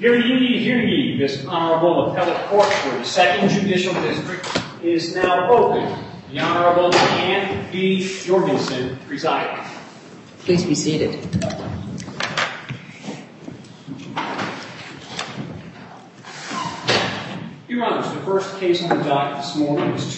Hear ye, this Honorable Appellate Court for the 2nd Judicial District is now open. The Honorable Anne B. Jorgensen presiding. Please be seated. Your Honors, the first case on the docket this morning is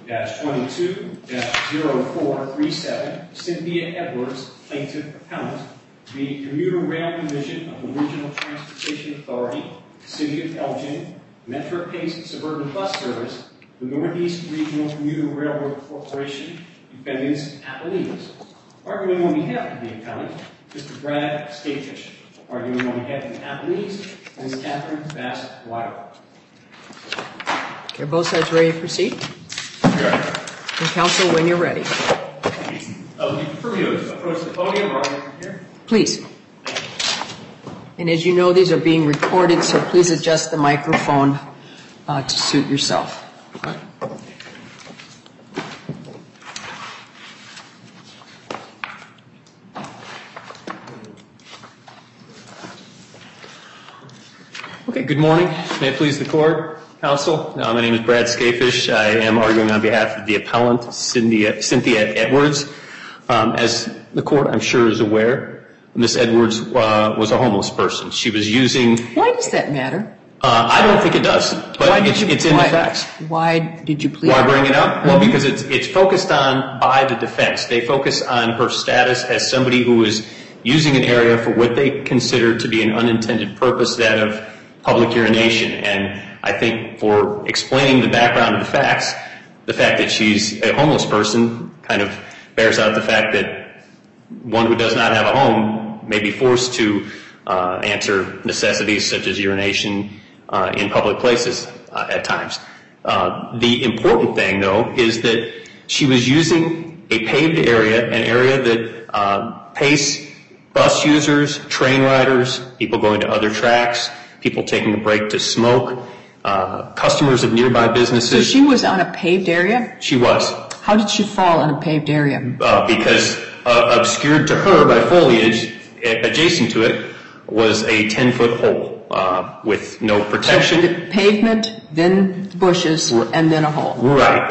2-22-0437, Cynthia Edwards, Plaintiff Appellant, the Commuter Rail Division of the Regional Transportation Authority, City of Elgin, Metro Pace Suburban Bus Service, the Northeast Regional Commuter Railroad Corporation, defendants appellees. Arguing on behalf of the appellant, Mr. Brad Skafish. Arguing on behalf of the appellees, Ms. Catherine Bass-Weiler. Are both sides ready to proceed? Yes. And counsel, when you're ready. Would you prefer me to approach the podium or from here? Please. And as you know, these are being recorded, so please adjust the microphone to suit yourself. Okay, good morning. May it please the court, counsel. My name is Brad Skafish. I am arguing on behalf of the appellant, Cynthia Edwards. As the court, I'm sure, is aware, Ms. Edwards was a homeless person. She was using... Why does that matter? I don't think it does, but it's in the facts. Why did you plead? Why bring it up? Well, because it's focused on by the defense. They focus on her status as somebody who is using an area for what they consider to be an unintended purpose, that of public urination. And I think for explaining the background of the facts, the fact that she's a homeless person kind of bears out the fact that one who does not have a home may be forced to answer necessities such as urination in public places at times. The important thing, though, is that she was using a paved area, an area that Pace bus users, train riders, people going to other tracks, people taking a break to smoke, customers of nearby businesses. So she was on a paved area? She was. How did she fall on a paved area? Because obscured to her by foliage adjacent to it was a 10-foot hole with no protection. So the pavement, then bushes, and then a hole. Right.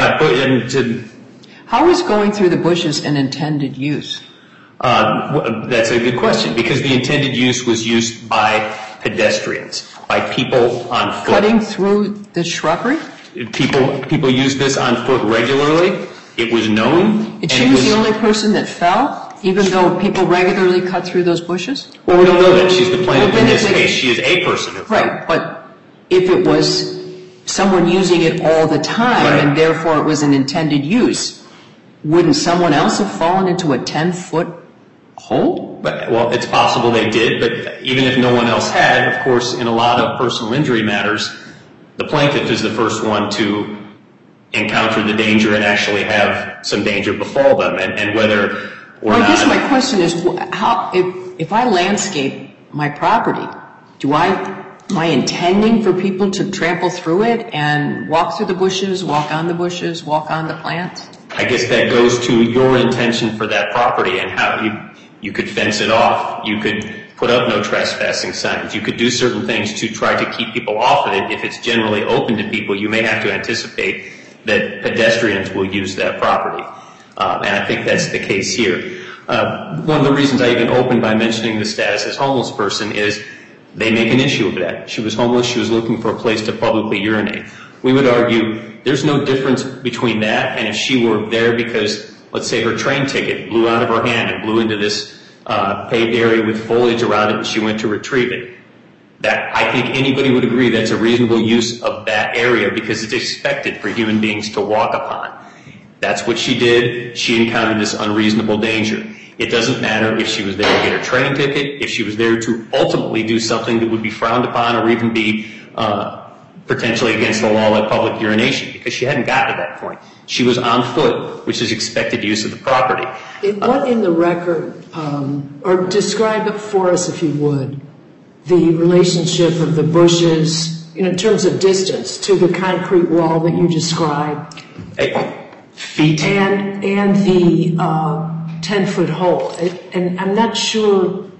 How is going through the bushes an intended use? That's a good question, because the intended use was used by pedestrians, by people on foot. Cutting through the shrubbery? People use this on foot regularly. It was known. And she was the only person that fell, even though people regularly cut through those bushes? Well, we don't know that. She's the plaintiff in this case. She is a person who fell. Right, but if it was someone using it all the time, right, and therefore it was an intended use, wouldn't someone else have fallen into a 10-foot hole? Well, it's possible they did, but even if no one else had, of course, in a lot of personal injury matters, the plaintiff is the first one to encounter the danger and actually have some danger befall them, and whether or not... I guess my question is, if I landscape my property, am I intending for people to trample through it and walk through the bushes, walk on the bushes, walk on the plants? I guess that goes to your intention for that property and how you could fence it off. You could put up no trespassing signs. You could do certain things to try to keep people off of it. If it's generally open to people, you may have to anticipate that pedestrians will use that property. And I think that's the case here. One of the reasons I even opened by mentioning the status as homeless person is they make an issue of that. She was homeless. She was looking for a place to publicly urinate. We would argue there's no difference between that and if she were there because, let's say, her train ticket blew out of her hand and blew into this paved area with foliage around it and she went to retrieve it. I think anybody would agree that's a reasonable use of that area because it's expected for human beings to walk upon. That's what she did. She encountered this unreasonable danger. It doesn't matter if she was there to get her train ticket, if she was there to ultimately do something that would be frowned upon or even be potentially against the law like public urination because she hadn't gotten to that point. She was on foot, which is expected use of the property. What in the record, or describe it for us if you would, the relationship of the bushes in terms of distance to the concrete wall that you described? Feet. And the 10-foot hole. And I'm not sure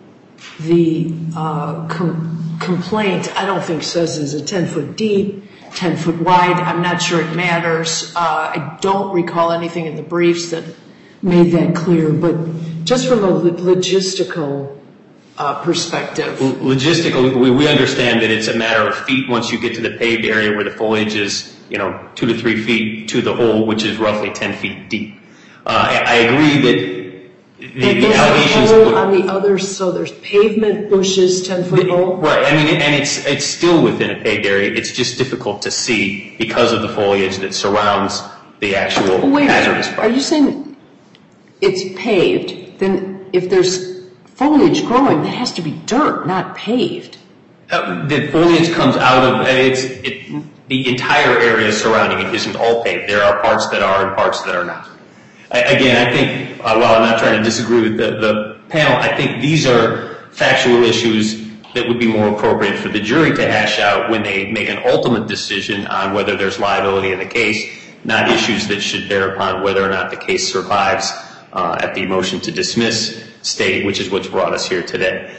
the complaint, I don't think says is a 10-foot deep, 10-foot wide. I'm not sure it matters. I don't recall anything in the briefs that made that clear. But just from a logistical perspective. Logistically, we understand that it's a matter of feet once you get to the paved area where the foliage is, 2 to 3 feet to the hole, which is roughly 10 feet deep. I agree that the allegations on the other, so there's pavement, bushes, 10-foot hole. Right. I mean, and it's still within a paved area. It's just difficult to see because of the foliage that surrounds the actual hazardous part. Are you saying it's paved? Then if there's foliage growing, that has to be dirt, not paved. The foliage comes out of the entire area surrounding it isn't all paved. There are parts that are and parts that are not. Again, I think, while I'm not trying to disagree with the panel, I think these are factual issues that would be more appropriate for the jury to hash out when they make an ultimate decision on whether there's liability in the case, not issues that should bear upon whether or not the case survives at the motion to dismiss state, which is what's brought us here today.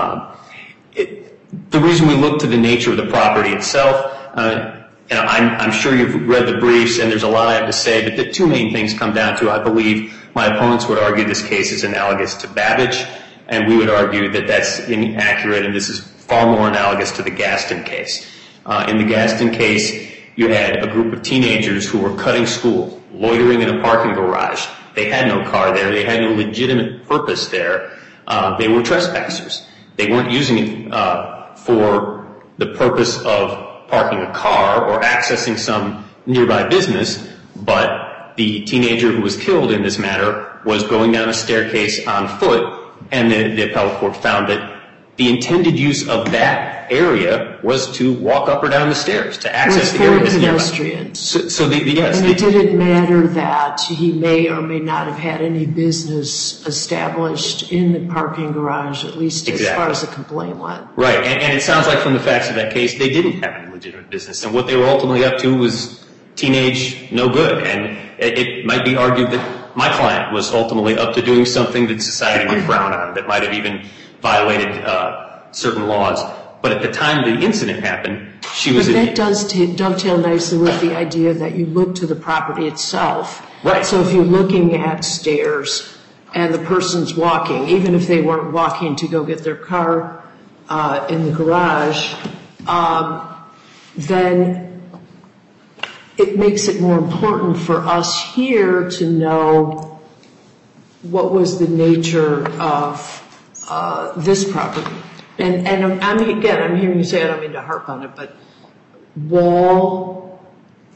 The reason we look to the nature of the property itself, I'm sure you've read the briefs and there's a lot I have to say, but the two main things come down to, I believe, my opponents would argue this case is analogous to Babbage, and we would argue that that's inaccurate and this is far more analogous to the Gaston case. In the Gaston case, you had a group of teenagers who were cutting school, loitering in a parking garage. They had no car there. They had no legitimate purpose there. They were trespassers. They weren't using it for the purpose of parking a car or accessing some nearby business, but the teenager who was killed in this matter was going down a staircase on foot, and the appellate court found that the intended use of that area was to walk up or down the stairs to access the area that's nearby. Pedestrians. Yes. And it didn't matter that he may or may not have had any business established in the parking garage, at least as far as the complaint went. Right, and it sounds like from the facts of that case, they didn't have any legitimate business, and what they were ultimately up to was teenage no good, and it might be argued that my client was ultimately up to doing something that society would frown on, that might have even violated certain laws. But at the time the incident happened, she was... But that does dovetail nicely with the idea that you look to the property itself. Right. So if you're looking at stairs and the person's walking, even if they weren't walking to go get their car in the garage, then it makes it more important for us here to know what was the nature of this property. And I'm hearing you say, I don't mean to harp on it, but wall,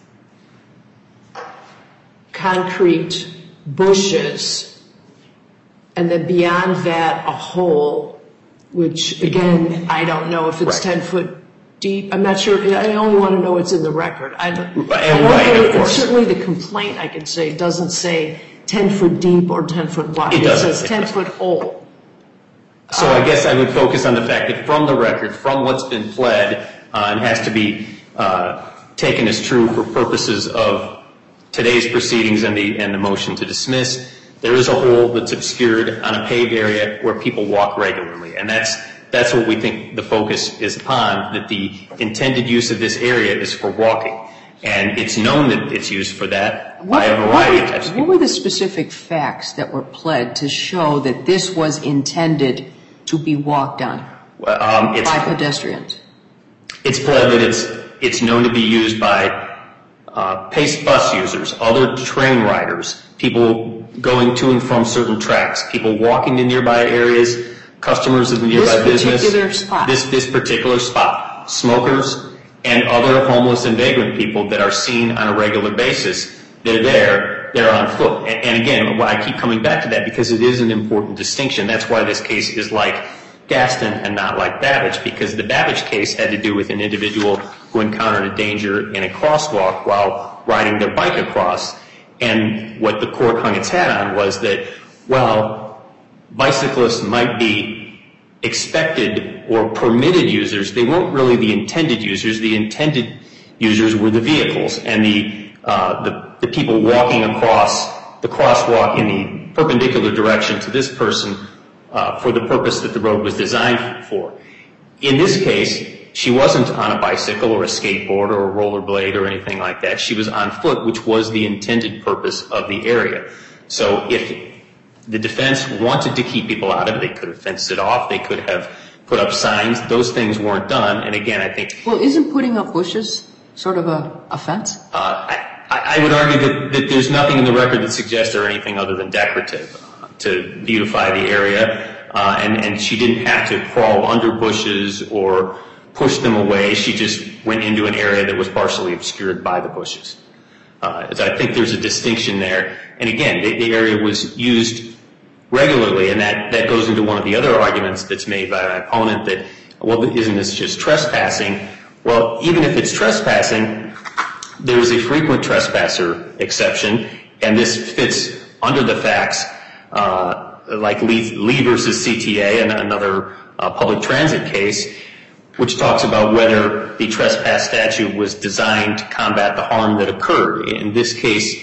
concrete, bushes, and then beyond that, a hole, which, again, I don't know if it's 10 foot deep. I'm not sure. I only want to know what's in the record. Certainly the complaint, I can say, doesn't say 10 foot deep or 10 foot wide. It says 10 foot hole. So I guess I would focus on the fact that from the record, from what's been pled, and has to be taken as true for purposes of today's proceedings and the motion to dismiss, there is a hole that's obscured on a paved area where people walk regularly. And that's what we think the focus is upon, that the intended use of this area is for walking. And it's known that it's used for that by a variety of types of people. What were the specific facts that were pled to show that this was intended to be walked on by pedestrians? It's pled that it's known to be used by PACE bus users, other train riders, people going to and from certain tracks, people walking to nearby areas, customers of the nearby business. This particular spot. Smokers and other homeless and vagrant people that are seen on a regular basis. They're on foot. And again, I keep coming back to that because it is an important distinction. That's why this case is like Gaston and not like Babbage, because the Babbage case had to do with an individual who encountered a danger in a crosswalk while riding their bike across. And what the court hung its hat on was that, while bicyclists might be expected or permitted users, they weren't really the intended users. The intended users were the vehicles, and the people walking across the crosswalk in the perpendicular direction to this person for the purpose that the road was designed for. In this case, she wasn't on a bicycle or a skateboard or a rollerblade or anything like that. She was on foot, which was the intended purpose of the area. So if the defense wanted to keep people out of it, they could have fenced it off, they could have put up signs. Those things weren't done. And again, I think... Well, isn't putting up bushes sort of a fence? I would argue that there's nothing in the record that suggests they're anything other than decorative to beautify the area. And she didn't have to crawl under bushes or push them away. She just went into an area that was partially obscured by the bushes. I think there's a distinction there. And again, the area was used regularly, and that goes into one of the other arguments that's made by my opponent that, well, isn't this just trespassing? Well, even if it's trespassing, there is a frequent trespasser exception, and this fits under the facts like Lee versus CTA and another public transit case, which talks about whether the trespass statute was designed to combat the harm that occurred. In this case,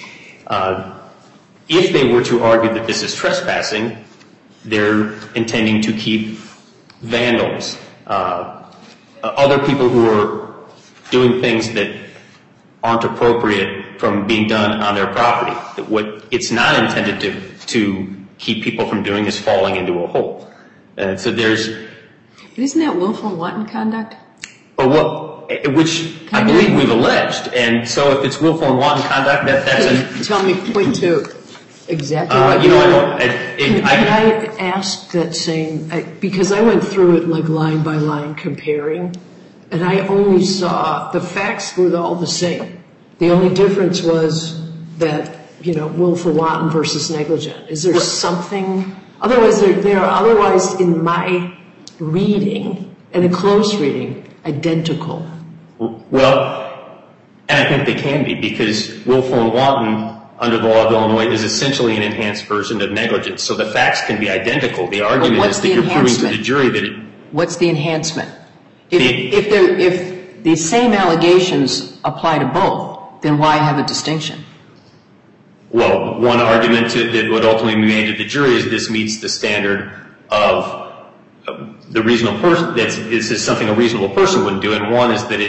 if they were to argue that this is trespassing, they're intending to keep vandals, other people who are doing things that aren't appropriate from being done on their property. What it's not intended to keep people from doing is falling into a hole. So there's... Isn't that willful and wanton conduct? Which I believe we've alleged. And so if it's willful and wanton conduct, that's a... Tell me, point to exactly what Can I ask that same... Because I went through it like line by line comparing, and I only saw the facts were all the same. The only difference was that, willful wanton versus negligent. Is there something... Otherwise, they're otherwise in my reading, and a close reading, identical. Well, and I think they can be, because willful and wanton under the law of Illinois is essentially an enhanced version of negligence. So the facts can be identical. The argument is that you're proving to the jury that it... What's the enhancement? If the same allegations apply to both, then why have a distinction? Well, one argument that would ultimately be made to the jury is this meets the standard of the reasonable person. This is something a reasonable person wouldn't do. And one is that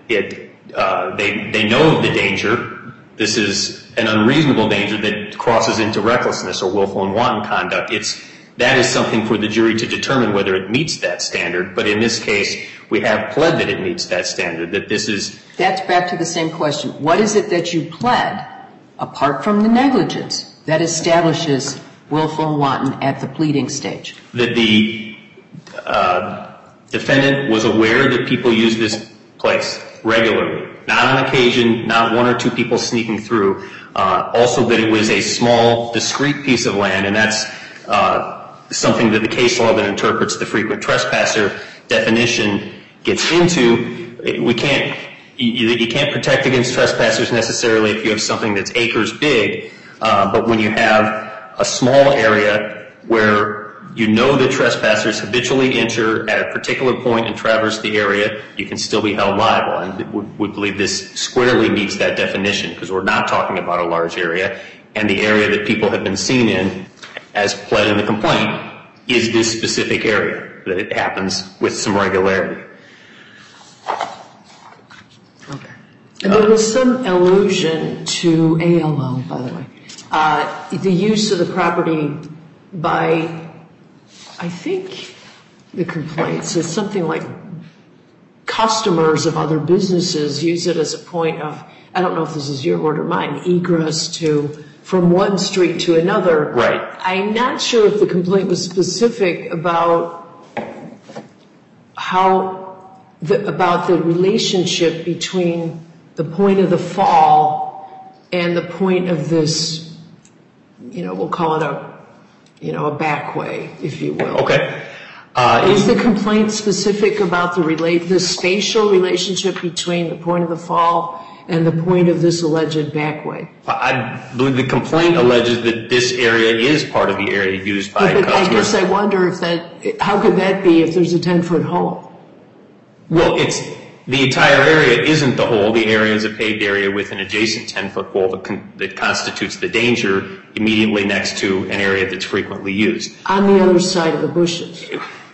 they know of the danger. This is an unreasonable danger that crosses into recklessness or willful and wanton conduct. That is something for the jury to determine whether it meets that standard. But in this case, we have pled that it meets that standard, that this is... That's back to the same question. What is it that you pled, apart from the negligence, that establishes willful and wanton at the pleading stage? That the defendant was aware that people use this place regularly, not on occasion, not one or two people sneaking through. Also that it was a small, discrete piece of land, and that's something that the case law that interprets the frequent trespasser definition gets into. You can't protect against trespassers necessarily if you have something that's acres big, but when you have a small area where you know that trespassers habitually enter at a particular point and traverse the area, you can still be held liable. And we believe this squarely meets that definition, because we're not talking about a large area, and the area that people have been seen in, as pled in the complaint, is this specific area, that it happens with some regularity. Okay. And there was some allusion to ALL, by the way. The use of the property by, I think the complaint says something like customers of other businesses use it as a point of, I don't know if this is your word or mine, egress from one street to another. Right. I'm not sure if the complaint was specific about about the relationship between the point of the fall and the point of this, we'll call it a back way, if you will. Okay. Is the complaint specific about the spatial relationship between the point of the fall and the point of this alleged back way? I believe the complaint alleges that this area is part of the area used by customers. I guess I wonder how could that be if there's a 10-foot hole? Well, the entire area isn't the whole. The area is a paved area with an adjacent 10-foot wall that constitutes the danger immediately next to an area that's frequently used. On the other side of the bushes.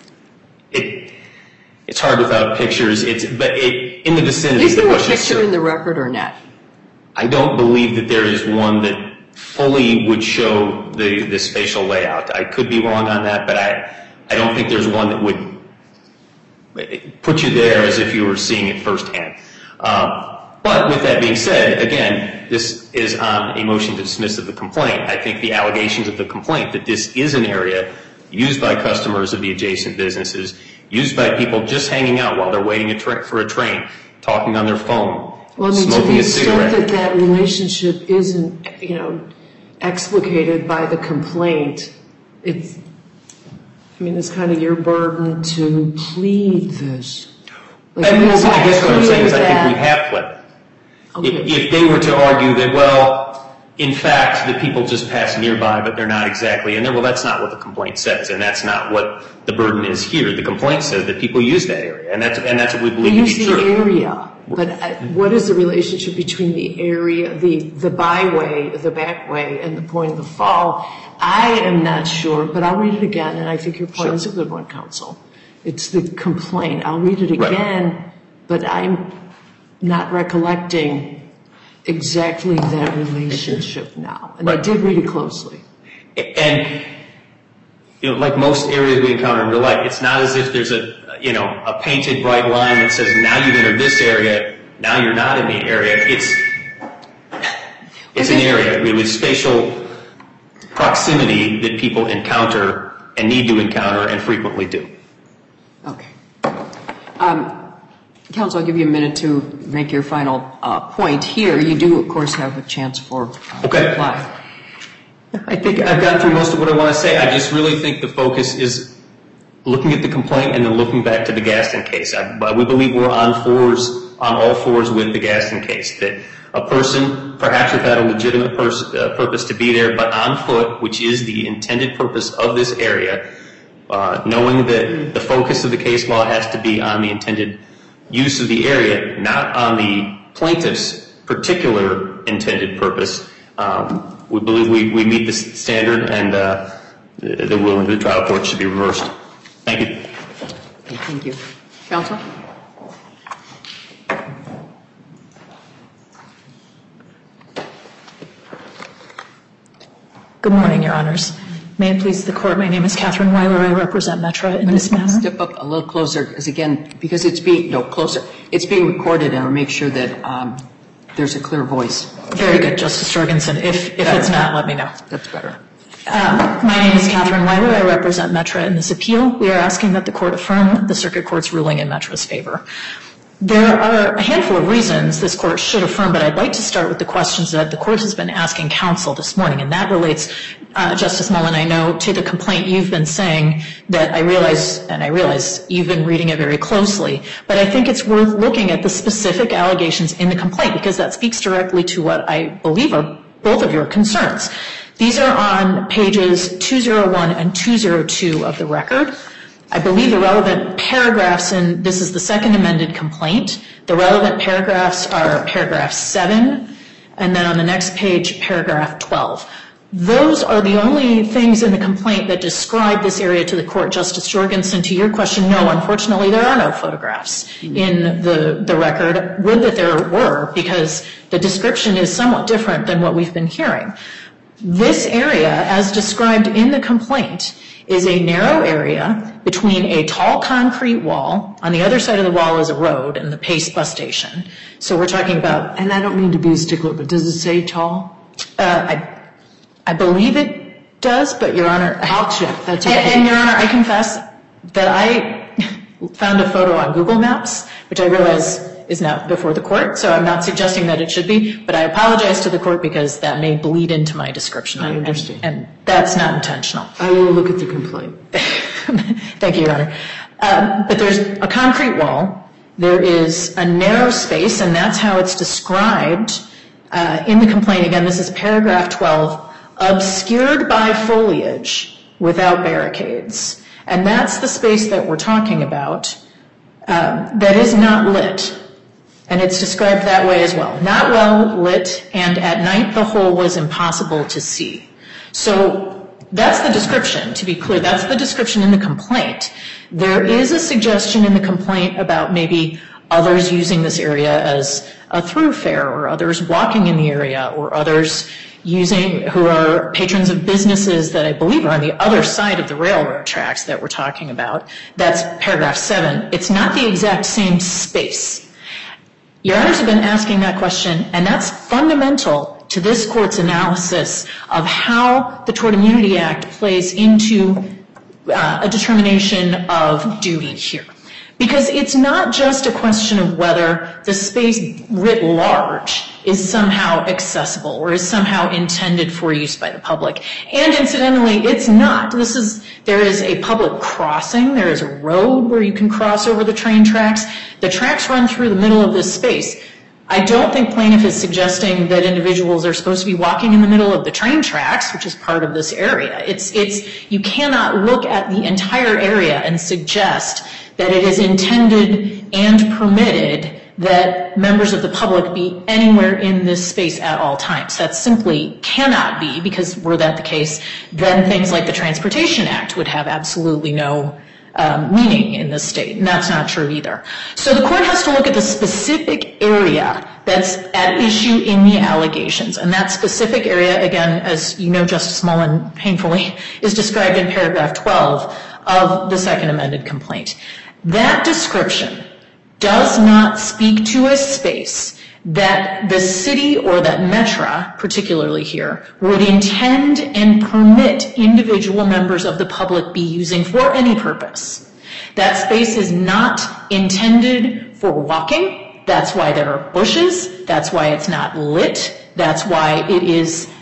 It's hard without pictures, but in the vicinity Is of the there a bushes. picture in the record or not? I don't believe that there is one that fully would show the spatial layout. I could be wrong on that, but I don't think there's one that would put you there as if you were seeing it firsthand. But with that being said, again, this is on a motion to dismiss of the complaint. I think the allegations of the complaint that this is an area used by customers of the adjacent businesses, used by people just hanging out while they're waiting for a train, talking on their phone, smoking a cigarette. To the extent that relationship isn't, explicated by the complaint, it's kind of your burden to plead this. I guess what I'm saying is I think we have pled. Okay. If they were to argue that, well, in fact, the people just pass nearby, but they're not exactly in there, well, that's not what the complaint says, and that's not what the burden is here. The complaint says that people use that area, and that's what we believe to be true. They use the area, but what is the relationship between the area, the byway, the back way, and the point of the fall? I am not sure, but I'll read it again, and I think your point is a good one, counsel. It's the complaint. I'll read it again, but I'm not recollecting exactly that relationship now. And I did read it closely. And, like most areas we encounter in real life, it's not as if there's a painted bright line that says, now you've entered this area, now you're not in the area. It's an area with spatial proximity that people encounter and need to encounter and frequently do. Okay. Counsel, I'll give you a minute to make your final point here. You do, of course, have a chance for reply. I think I've gotten through most of what I want to say. I just really think the focus is looking at the complaint and then looking back to the Gaston case. We believe we're on all fours with the Gaston case, that a person, perhaps without a legitimate purpose to be there, but on foot, which is the intended purpose of this area, knowing that the focus of the case law has to be on the intended use of the area, not on the plaintiff's particular intended purpose. We believe we meet the standard, and the ruling of the trial court should be reversed. Thank you. Thank you. Counsel? Good morning, Your Honors. May it please the Court, my name is Catherine Weiler. I represent Metra in this matter. Step up a little closer, because it's being recorded, and I'll make sure that there's a clear voice. Very good, Justice Jorgensen. If it's not, let me know. That's better. My name is Catherine Weiler. I represent Metra in this appeal. We are asking that the Court affirm the Circuit Court's ruling in Metra's favor. There are a handful of reasons this Court should affirm, but I'd like to start with the questions that the Court has been asking counsel this morning, and that relates, Justice Mullen, I know, to the complaint you've been saying that I realize you've been reading it very closely, but I think it's worth looking at the specific allegations in the complaint, because that speaks directly to what I believe are both of your concerns. These are on pages 201 and 202 of the record. I believe the relevant paragraphs, and this is the second amended complaint, the relevant paragraphs are paragraph 7, and then on the next page, paragraph 12. Those are the only things in the complaint that describe this area to the Court. Justice Jorgensen, to your question, no, unfortunately there are no photographs in the record. Would that there were, because the description is somewhat different than what we've been hearing. This area, as described in the complaint, is a narrow area between a tall concrete wall. On the other side of the wall is a road and the Pace bus station. So we're talking about... And I don't mean to be a stickler, but does it say tall? I believe it does, but Your Honor... I'll check. That's okay. And Your Honor, I confess that I found a photo on Google Maps, which I realize is not before the Court, so I'm not suggesting that it should be, but I apologize to the Court because that may bleed into my description. I understand. And that's not intentional. I will look at the complaint. Thank you, Your Honor. But there's a concrete wall. There is a narrow space, and that's how it's described in the complaint. Again, this is paragraph 12, obscured by foliage without barricades. And that's the space that we're talking about that is not lit. And it's described that way as well. Not well lit, and at night the hole was impossible to see. So that's the description, to be clear. That's the description in the complaint. There is a suggestion in the complaint about maybe others using this area as a thoroughfare, or others walking in the area, or others who are patrons of businesses that I believe are on the other side of the railroad tracks that we're talking about. That's paragraph 7. It's not the exact same space. Your Honors have been asking that question, and that's fundamental to this Court's analysis of how the Tort Immunity Act plays into a determination of duty here. Because it's not just a question of whether the space writ large is somehow accessible or is somehow intended for use by the public. And incidentally, it's not. There is a public crossing. There is a road where you can cross over the train tracks. The tracks run through the middle of this space. I don't think plaintiff is suggesting that individuals are supposed to be walking in the middle of the train tracks, which is part of this area. You cannot look at the entire area and suggest that it is intended and permitted that members of the public be anywhere in this space at all times. That simply cannot be, because were that the case, then things like the Transportation Act would have absolutely no meaning in this state, and that's not true either. So the Court has to look at the specific area that's at issue in the allegations, and that specific area, again, as you know, Justice Mullen painfully, is described in paragraph 12 of the Second Amended Complaint. That description does not speak to a space that the city or that Metra, particularly here, would intend and permit individual members of the public be using for any purpose. That space is not intended for walking. That's why there are bushes. That's why it's not lit. That's why it is,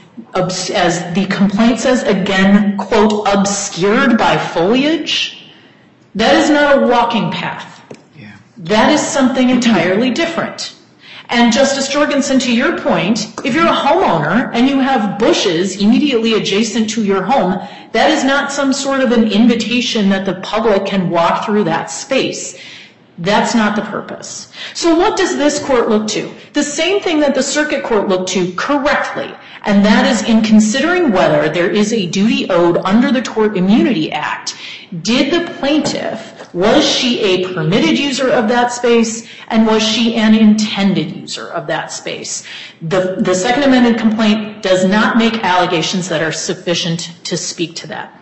as the complaint says, again, quote, obscured by foliage. That is not a walking path. Yeah. That is something entirely different. And Justice Jorgensen, to your point, if you're a homeowner and you have bushes immediately adjacent to your home, that is not some sort of an invitation that the public can walk through that space. That's not the purpose. So what does this court look to? The same thing that the circuit court looked to correctly, and that is in considering whether there is a duty owed under the Tort Immunity Act. Did the plaintiff, was she a permitted user of that space, and was she an intended user of that space? The Second Amended Complaint does not make allegations that are sufficient to speak to that.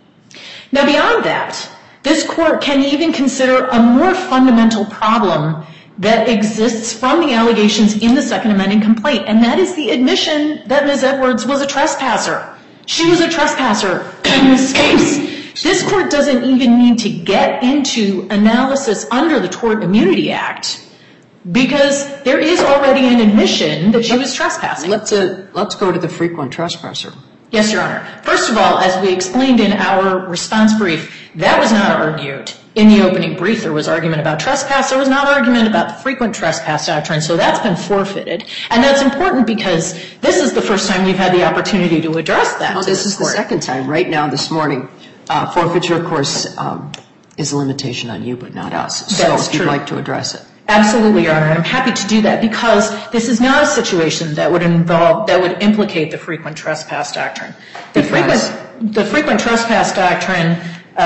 Now beyond that, this court can even consider a more fundamental problem that exists from the allegations in the Second Amended Complaint, and that is the admission that Ms. Edwards was a trespasser. She was a trespasser in this space. This court doesn't even need to get into analysis under the Tort Immunity Act because there is already an admission that she was trespassing. Let's go to the frequent trespasser. Yes, Your Honor. First of all, as we explained in our response brief, that was not argued. In the opening brief, there was argument about trespass. There was not argument about the frequent trespass doctrine, so that's been forfeited. And that's important because this is the first time we've had the opportunity to address that. Well, this is the second time. Right now, this morning, forfeiture, of course, is a limitation on you, but not us. So if you'd like to address it. Absolutely, Your Honor, and I'm happy to do that because this is not a situation that would implicate the frequent trespass doctrine. The frequent trespass doctrine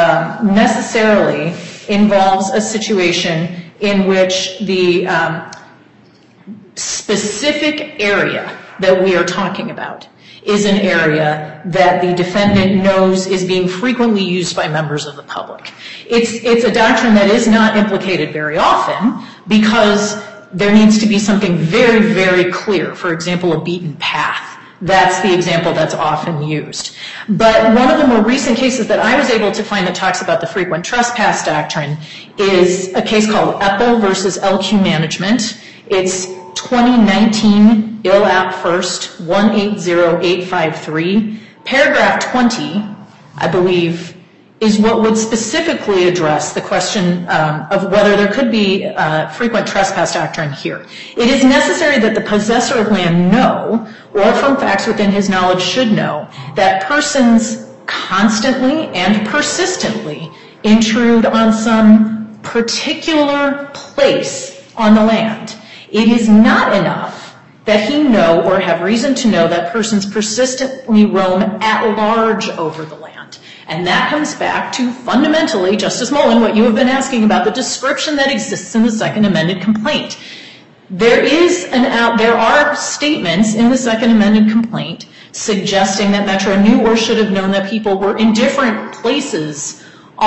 necessarily involves a situation in which the specific area that we are talking about is an area that the defendant knows is being frequently used by members of the public. It's a doctrine that is not implicated very often because there needs to be something very, very clear. For example, a beaten path. That's the example that's often used. But one of the more recent cases that I was able to find that talks about the frequent trespass doctrine is a case called Epple versus LQ Management. It's 2019 ILAP 1st 180853. Paragraph 20, I believe, is what would specifically address the question of whether there could be frequent trespass doctrine here. It is necessary that the possessor of land know, or from facts within his knowledge should know, that persons constantly and persistently intrude on some particular place on the land, it is not enough that he know or have reason to know that persons persistently roam at large over the land. And that comes back to fundamentally, Justice Mullen, what you have been asking about, the description that exists in the Second Amended Complaint. There are statements in the Second Amended Complaint suggesting that Metro knew or should have known that people were in different places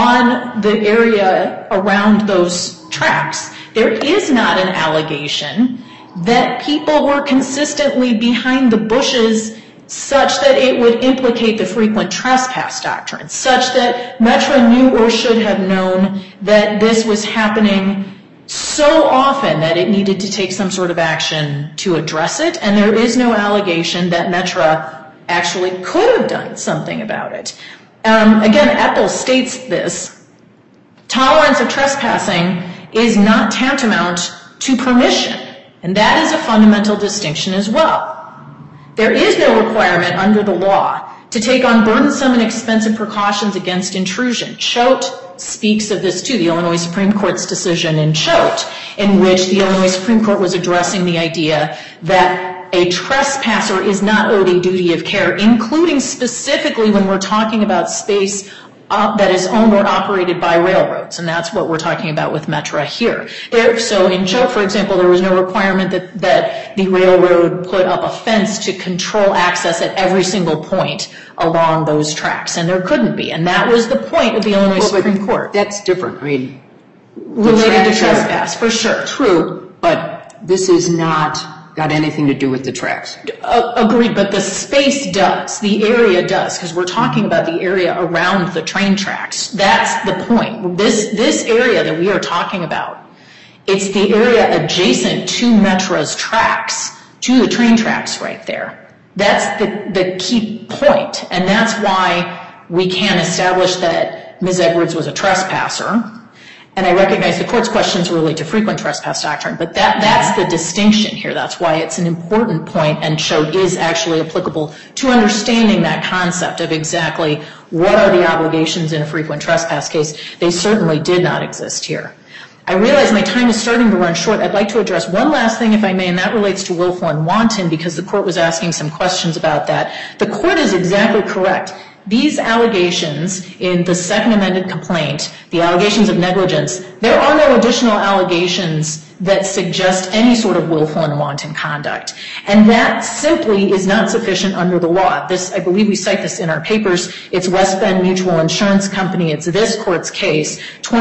on the area around those tracks. There is not an allegation that people were consistently behind the bushes such that it would implicate the frequent trespass doctrine, such that Metro knew or should have known that this was happening so often that it needed to take some sort of action to address it, and there is no allegation that Metro actually could have done something about it. Again, Eppel states this: tolerance of trespassing is not tantamount to permission, and that is a fundamental distinction as well. There is no requirement under the law to take on burdensome and expensive precautions against intrusion. Choate speaks of this too, the Illinois Supreme Court's decision in Choate, in which the Illinois Supreme Court was addressing the idea that a trespasser is not owed a duty of care, including specifically when we're talking about space that is owned or operated by railroads, and that's what we're talking about with Metra here. So in Choate, for example, there was no requirement that the railroad put up a fence to control access at every single point along those tracks, and there couldn't be, and that was the point of the Illinois Supreme Court. That's different. I mean, related to trespass, for sure. True, but this is not got anything to do with the tracks. Agreed, but the space does, the area does, because we're talking about the area around the train tracks. That's the point. This area that we are talking about, it's the area adjacent to Metra's tracks, to the train tracks right there. That's the key point, and that's why we can establish that Ms. Edwards was a trespasser. And I recognize the court's questions relate to frequent trespass doctrine, but that's the distinction here. That's why it's an important point, and Choate is actually applicable to understanding that concept of exactly what are the obligations in a frequent trespass case. They certainly did not exist here. I realize my time is starting to run short. I'd like to address one last thing, if I may, and that relates to willful and wanton, because the court was asking some questions about that. The court is exactly correct. These allegations in the Second Amended Complaint, the allegations of negligence, there are no additional allegations that suggest any sort of willful and wanton conduct. And that simply is not sufficient under the law. This, I believe we cite this in our papers. It's West Bend Mutual Insurance Company. It's this court's case,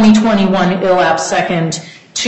2021 ILAP 2nd,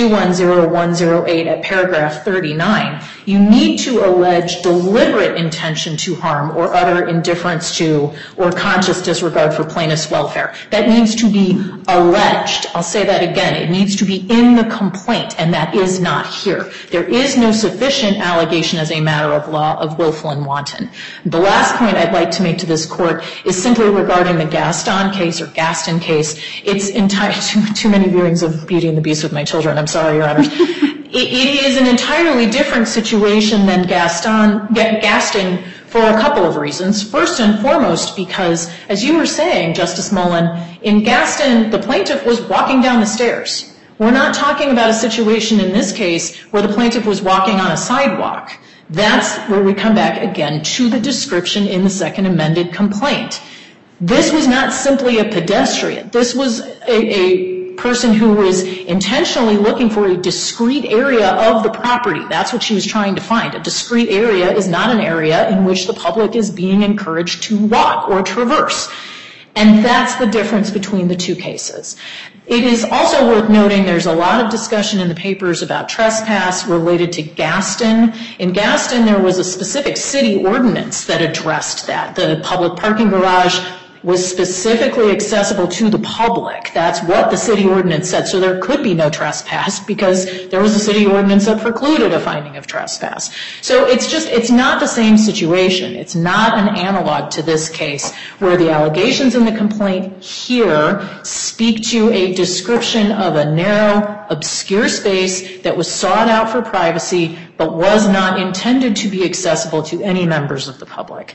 210108 at paragraph 39. You need to allege deliberate intention to harm or utter indifference to or conscious disregard for plaintiff's welfare. That needs to be alleged. I'll say that again. It needs to be in the complaint, and that is not here. There is no sufficient allegation as a matter of law of willful and wanton. The last point I'd like to make to this court is simply regarding the Gaston case or Gaston case. It's too many viewings of Beauty and the Beast with my children. I'm sorry, Your Honors. It is an entirely different situation than Gaston for a couple of reasons. First and foremost, because, as you were saying, Justice Mullen, in Gaston, the plaintiff was walking down the stairs. We're not talking about a situation in this case where the plaintiff was walking on a sidewalk. That's where we come back again to the description in the Second Amended Complaint. This was not simply a pedestrian. This was a person who was intentionally looking for a discrete area of the property. That's what she was trying to find. A discrete area is not an area in which the public is being encouraged to walk or traverse. And that's the difference between the two cases. It is also worth noting there's a lot of discussion in the papers about trespass related to Gaston. In Gaston, there was a specific city ordinance that addressed that. The public parking garage was specifically accessible to the public. That's what the city ordinance said. So there could be no trespass because there was a city ordinance that precluded a finding of trespass. So it's not the same situation. It's not an analog to this case where the allegations in the complaint here speak to a description of a narrow, obscure space that was sought out for privacy but was not intended to be accessible to any members of the public.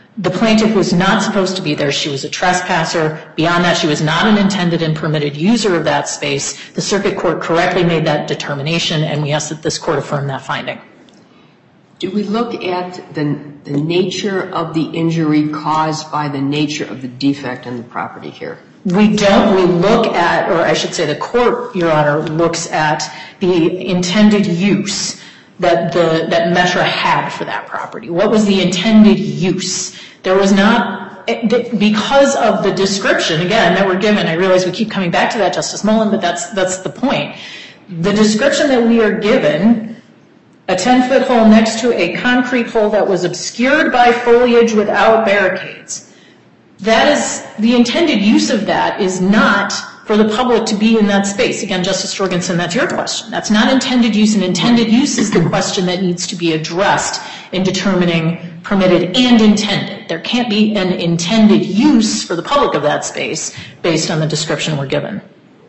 The plaintiff was not supposed to be there. She was a trespasser. Beyond that, she was not an intended and permitted user of that space. The circuit court correctly made that determination, and we ask that this court affirm that finding. Do we look at the nature of the injury caused by the nature of the defect in the property here? We don't. We look at, or I should say the court, Your Honor, looks at the intended use that Metra had for that property. What was the intended use? There was not, because of the description, again, that we're given, I realize we keep coming back to that, Justice Mullen, but that's the point. The description that we are given, a 10-foot hole next to a concrete hole that was obscured by foliage without barricades. That is, the intended use of that is not for the public to be in that space. Again, Justice Jorgensen, that's your question. That's not intended use, and intended use is the question that needs to be addressed in determining permitted and intended. There can't be an intended use for the public of that space based on the description we're given.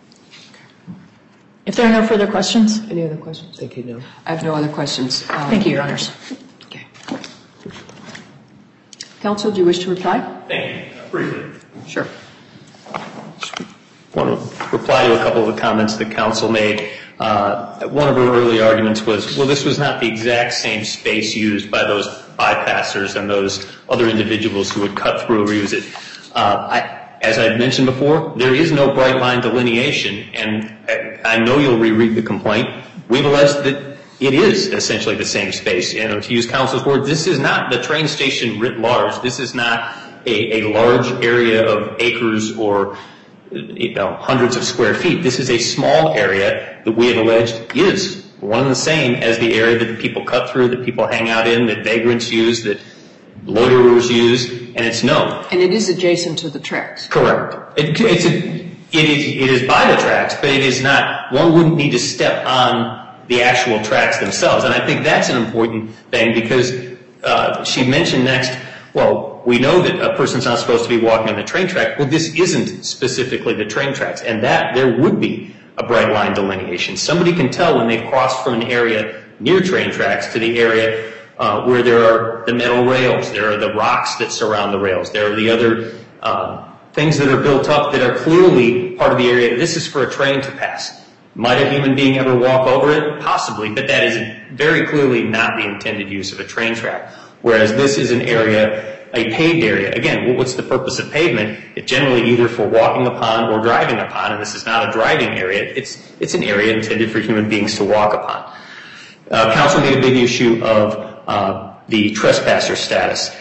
If there are no further questions. Any other questions? Thank you, no. I have no other questions. Thank you, Your Honors. Okay. Counsel, do you wish to reply? Thank you. Briefly. Sure. I want to reply to a couple of the comments that counsel made. One of her early arguments was, well, this was not the exact same space used by those bypassers and those other individuals who would cut through or use it. As I mentioned before, there is no bright line delineation, and I know you'll reread the complaint. We've alleged that it is essentially the same space. To use counsel's word, this is not the train station writ large. This is not a large area of acres or hundreds of square feet. This is a small area that we have alleged is one and the same as the area that people cut through, that people hang out in, that vagrants use, that loiterers use, and it's known. And it is adjacent to the tracks. Correct. It is by the tracks, but it is not. One wouldn't need to step on the actual tracks themselves, and I think that's an important thing because she mentioned next, well, we know that a person's not supposed to be walking on the train track. Well, this isn't specifically the train tracks, and that there would be a bright line delineation. Somebody can tell when they've crossed from an area near train tracks to the area where there are the metal rails, there are the rocks that surround the rails, there are the other things that are built up that are clearly part of the area. This is for a train to pass. Might a human being ever walk over it? Possibly, but that is very clearly not the intended use of a train track. Whereas this is an area, a paved area. Again, what's the purpose of pavement? It's generally either for walking upon or driving upon, and this is not a driving area. It's an area intended for human beings to walk upon. Council made a big issue of the trespasser status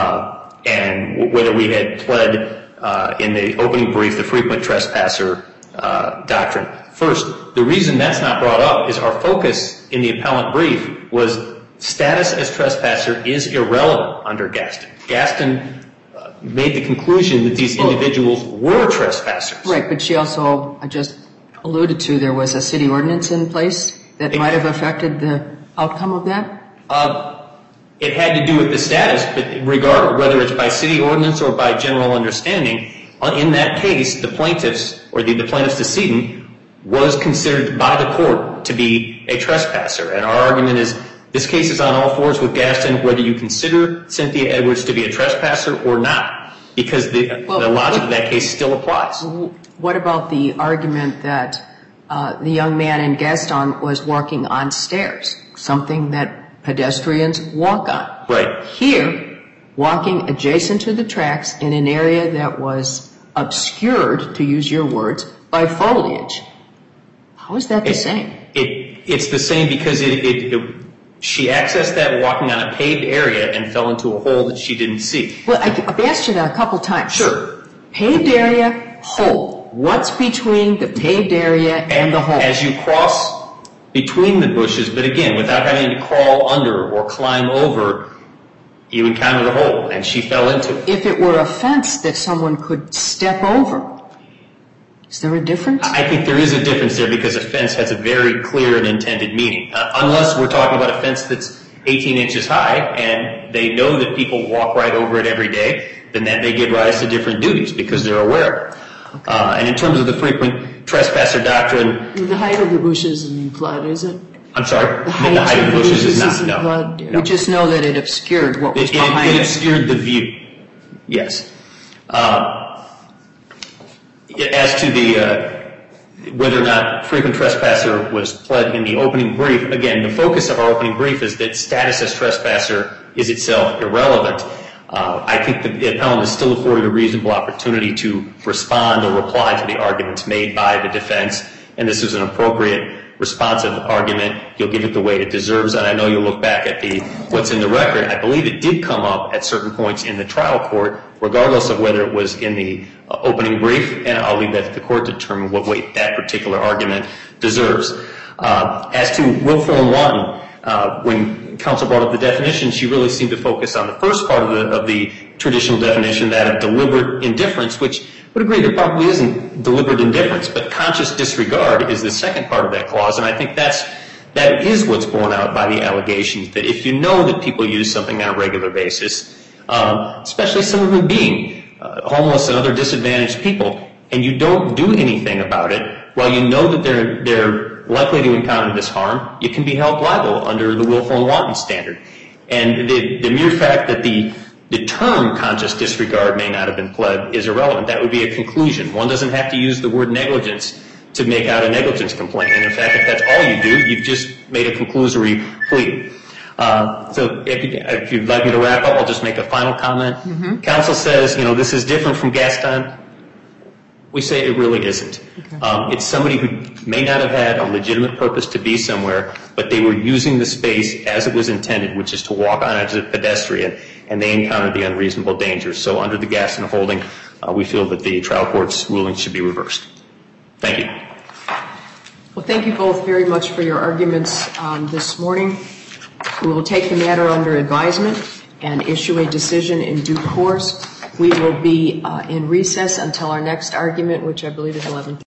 and whether we had pled in the opening brief the frequent trespasser doctrine. First, the reason that's not brought up is our focus in the appellant brief was status as trespasser is irrelevant under Gaston. Gaston made the conclusion that these individuals were trespassers. Right, but she also just alluded to there was a city ordinance in place that might have affected the outcome of that? It had to do with the status, but regardless, whether it's by city ordinance or by general understanding, in that case, the plaintiffs or the plaintiff's decedent was considered by the court to be a trespasser. And our argument is this case is on all fours with Gaston, whether you consider Cynthia Edwards to be a trespasser or not, because the logic of that case still applies. What about the argument that the young man in Gaston was walking on stairs, something that pedestrians walk on? Right. Here, walking adjacent to the tracks in an area that was obscured, to use your words, by foliage. How is that the same? It's the same because she accessed that walking on a paved area and fell into a hole that she didn't see. Well, I've asked you that a couple times. Sure. Paved area, hole. What's between the paved area and the hole? As you cross between the bushes, but again, without having to crawl under or climb over, you encounter the hole, and she fell into it. If it were a fence that someone could step over, is there a difference? I think there is a difference there because a fence has a very clear and intended meaning. Unless we're talking about a fence that's 18 inches high and they know that people walk right over it every day, then they give rise to different duties because they're aware of it. Okay. And in terms of the frequent trespasser doctrine... The height of the bushes isn't blood, is it? I'm sorry? The height of the bushes is not, no. We just know that it obscured what was behind it. It obscured the view. Yes. As to whether or not frequent trespasser was pled in the opening brief, again, the focus of our opening brief is that status as trespasser is itself irrelevant. I think the appellant is still afforded a reasonable opportunity to respond or reply to the arguments made by the defense, and this is an appropriate responsive argument. You'll give it the weight it deserves, and I know you'll look back at what's in the record. I believe it did come up at certain points in the trial court, regardless of whether it was in the opening brief, and I'll leave that to the court to determine what weight that particular argument deserves. As to willful and wanton, when counsel brought up the definition, she really seemed to focus on the first part of the traditional definition, that of deliberate indifference, which I would agree there probably isn't deliberate indifference, but conscious disregard is the second part of that clause, and I think that is what's borne out by the allegations, that if you know that people use something on a regular basis, especially some of them being homeless and other disadvantaged people, and you don't do anything about it, while you know that they're likely to encounter this harm, you can be held liable under the willful and wanton standard. And the mere fact that the term conscious disregard may not have been pled is irrelevant. That would be a conclusion. One doesn't have to use the word negligence to make out a negligence complaint. And in fact, if that's all you do, you've just made a conclusory plea. So if you'd like me to wrap up, I'll just make a final comment. Mm-hmm. Counsel says, this is different from Gaston. We say it really isn't. Okay. It's somebody who may not have had a legitimate purpose to be somewhere, but they were using the space as it was intended, which is to walk on as a pedestrian, and they encountered the unreasonable danger. So under the Gaston holding, we feel that the trial court's ruling should be reversed. Thank you. Well, thank you both very much for your arguments this morning. We will take the matter under advisement and issue a decision in due course. We will be in recess until our next argument, which I believe is 11:30.